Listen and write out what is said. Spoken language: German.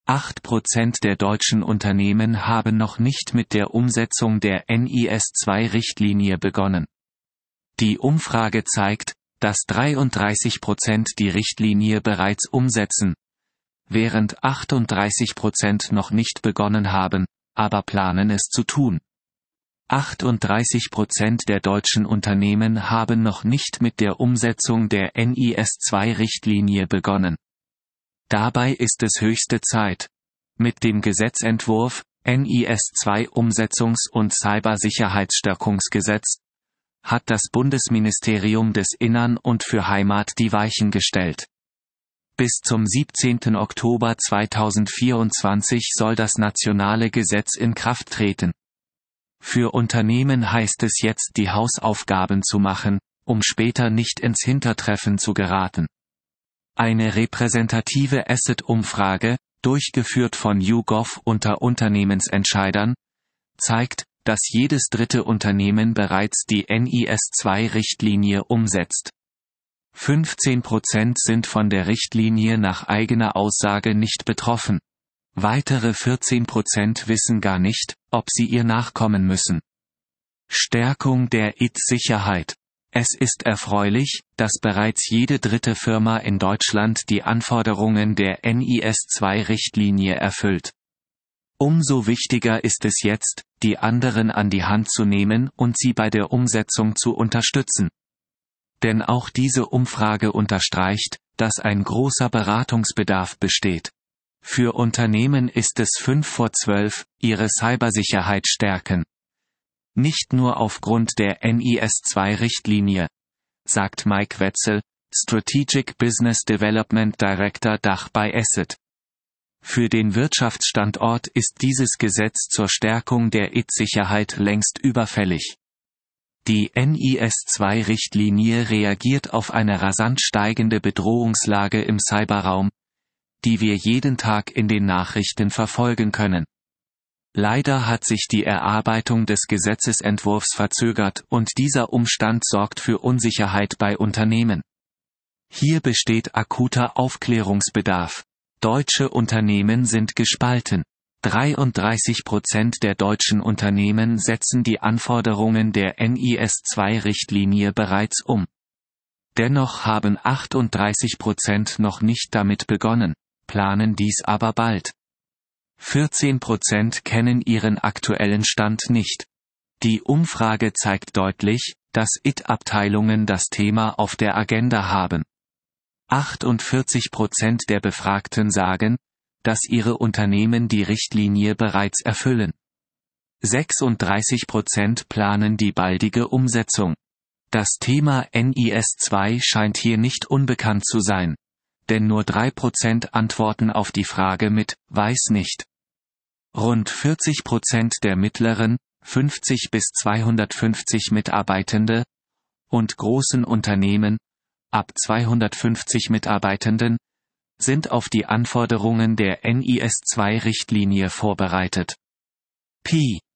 8% der deutschen Unternehmen haben noch nicht mit der Umsetzung der NIS-2-Richtlinie begonnen. Die Umfrage zeigt, dass 33% die Richtlinie bereits umsetzen, während 38% noch nicht begonnen haben, aber planen es zu tun. 38% der deutschen Unternehmen haben noch nicht mit der Umsetzung der NIS-2-Richtlinie begonnen. Dabei ist es höchste Zeit. Mit dem Gesetzentwurf NIS-2 und Cybersicherheitsstärkungsgesetz hat das Bundesministerium des Innern und für Heimat die Weichen gestellt. Bis zum 17. Oktober 2024 soll das nationale Gesetz in Kraft treten. Für Unternehmen heißt es jetzt, die Hausaufgaben zu machen, um später nicht ins Hintertreffen zu geraten. Eine repräsentative Asset-Umfrage, durchgeführt von YouGov unter Unternehmensentscheidern, zeigt, dass jedes dritte Unternehmen bereits die NIS-2-Richtlinie umsetzt. 15% sind von der Richtlinie nach eigener Aussage nicht betroffen. Weitere 14% wissen gar nicht, ob sie ihr nachkommen müssen. Stärkung der IT-Sicherheit. Es ist erfreulich, dass bereits jede dritte Firma in Deutschland die Anforderungen der NIS-2-Richtlinie erfüllt. Umso wichtiger ist es jetzt, die anderen an die Hand zu nehmen und sie bei der Umsetzung zu unterstützen. Denn auch diese Umfrage unterstreicht, dass ein großer Beratungsbedarf besteht. Für Unternehmen ist es 11:55, ihre Cybersicherheit stärken. Nicht nur aufgrund der NIS-2-Richtlinie, sagt Mike Wetzel, Strategic Business Development Director Dach bei Asset. Für den Wirtschaftsstandort ist dieses Gesetz zur Stärkung der IT-Sicherheit längst überfällig. Die NIS-2-Richtlinie reagiert auf eine rasant steigende Bedrohungslage im Cyberraum, die wir jeden Tag in den Nachrichten verfolgen können. Leider hat sich die Erarbeitung des Gesetzesentwurfs verzögert und dieser Umstand sorgt für Unsicherheit bei Unternehmen. Hier besteht akuter Aufklärungsbedarf. Deutsche Unternehmen sind gespalten. 33% der deutschen Unternehmen setzen die Anforderungen der NIS-2-Richtlinie bereits um. Dennoch haben 38% noch nicht damit begonnen, planen dies aber bald. 14% kennen ihren aktuellen Stand nicht. Die Umfrage zeigt deutlich, dass IT-Abteilungen das Thema auf der Agenda haben. 48% der Befragten sagen, dass ihre Unternehmen die Richtlinie bereits erfüllen. 36% planen die baldige Umsetzung. Das Thema NIS-2 scheint hier nicht unbekannt zu sein. Denn nur 3% antworten auf die Frage mit „weiß nicht". Rund 40% der mittleren, 50 bis 250 Mitarbeitende, und großen Unternehmen, ab 250 Mitarbeitenden, sind auf die Anforderungen der NIS-2-Richtlinie vorbereitet. Pi